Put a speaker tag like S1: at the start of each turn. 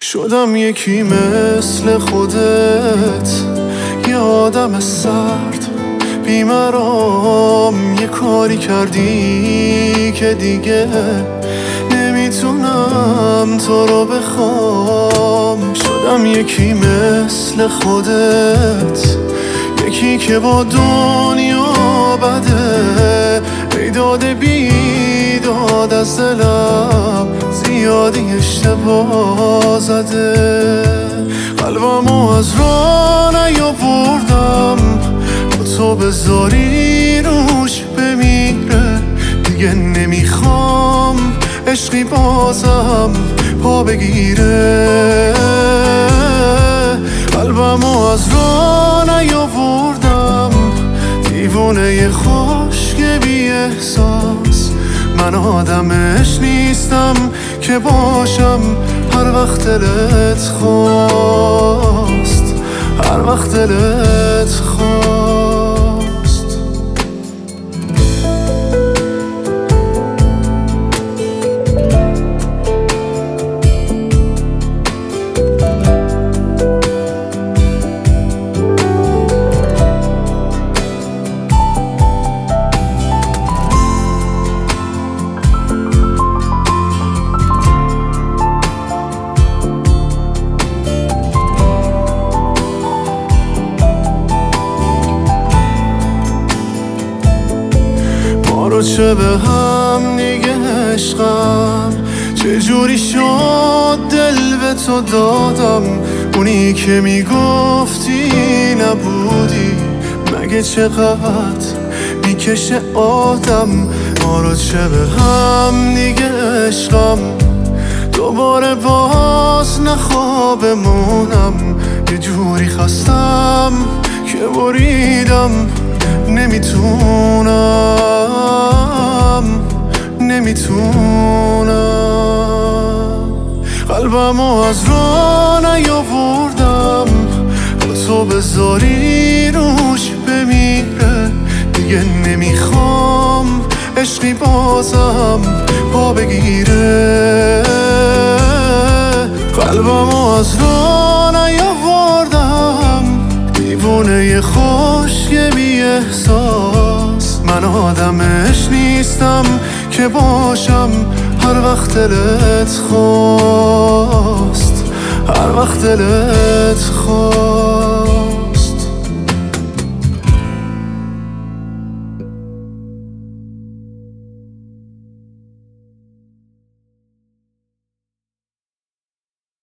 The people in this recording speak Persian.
S1: شدم یکی مثل خودت، یه آدم سرد بیمرام. یه کاری کردی که دیگه نمیتونم تو رو بخوام. شدم یکی مثل خودت، یکی که با دنیا بده. بیداد بیداد از دلم زیادی اشتباه زده. قلبمو از راه نیاوردم، با تو بذاری روش بمیره. دیگه نمیخوام عشقی بازم پا بگیره. قلبمو از راه نیاوردم، دیوونه خشک بی احساس. من آدمش نیستم که باشم هر وقت دلت خواست، هر وقت دلت خواست. چه به هم دیگه عشقم، چجوری شد دل به تو دادم. اونی که میگفتی نبودی، مگه چقدر میکشه آدم. ما رو چه به هم دیگه عشقم، دوباره باز نخوابمونم. یه جوری خستم که بریدم، نمیتونم قلبمو از راه نیاوردم، با تو بذاری روش بمیره. دیگه نمیخوام عشقی بازم پا بگیره. قلبمو از راه نیاوردم، دیوونه خشک بی احساس. من آدمش نیستم که باشم هر وقت دلت خواست، هر وقت دلت خواست.